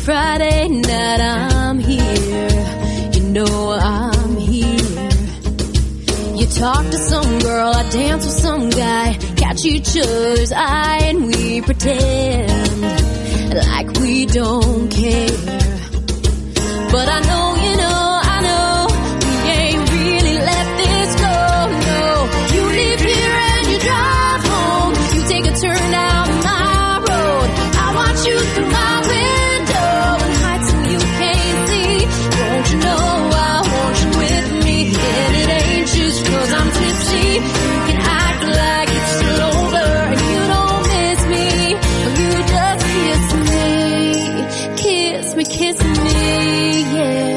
Friday night I'm here, you know I'm here. You talk to some girl, I dance with some guy, catch each other's eye and we pretend like we don't care. But I know, you know, I know, we ain't really let this go, no. You live here and you drive home, you take a turn down my road. I watch you through my window and hide so you can't see. Don't you know I want you with me, and it ain't just 'cause I'm tipsy. You can act like it's still over and you don't miss me, but you just kiss me, yeah.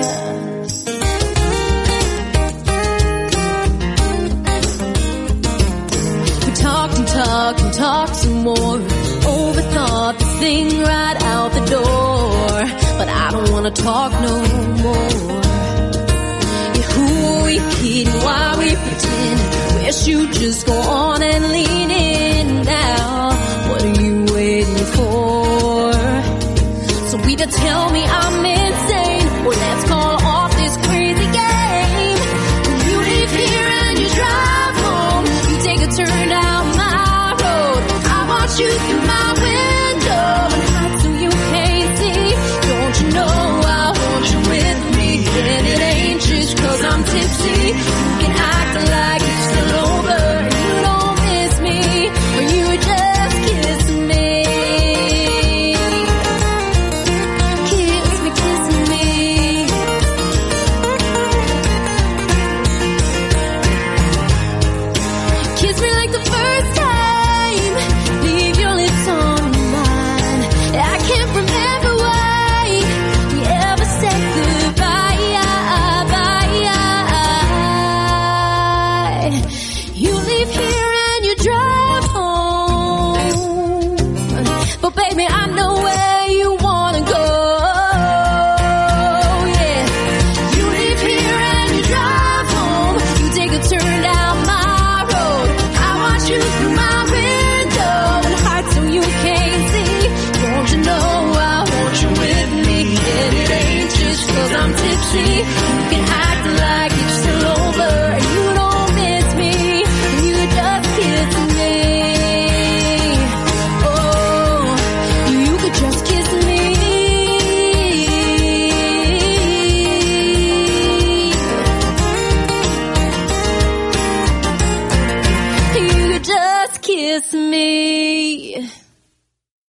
We talked and talked and talked some more, overthought this thing right out the door, but I don't wanna talk no more. Yeah, who are we kidding? Why we pretend? Wish you'd just go on and lean in now. What are you waiting for? So either tell me I'm insane, or let's call off this crazy game. When you live here and you drive home, you take a turn down my road. I watch you through my window and hide so you can't see. Don't you know I want you with me, and it ain't just 'cause I'm tipsy. You can act like it's still over and you don't miss me, or you just kiss me. Kiss me like the first time, leave your lips on mine. I can't remember why we ever said goodbye. You live here and you drive home, but baby I know where you wanna go. Yeah, you live here and you drive home, you take a turn down my road. I watch you through my window and hide so you can't see. Don't you know I want you with me, and it ain't just 'cause I'm tipsy. You can act like it's still over and you don't miss me, and you just kiss me. Oh, you could just kiss me. You could just kiss me.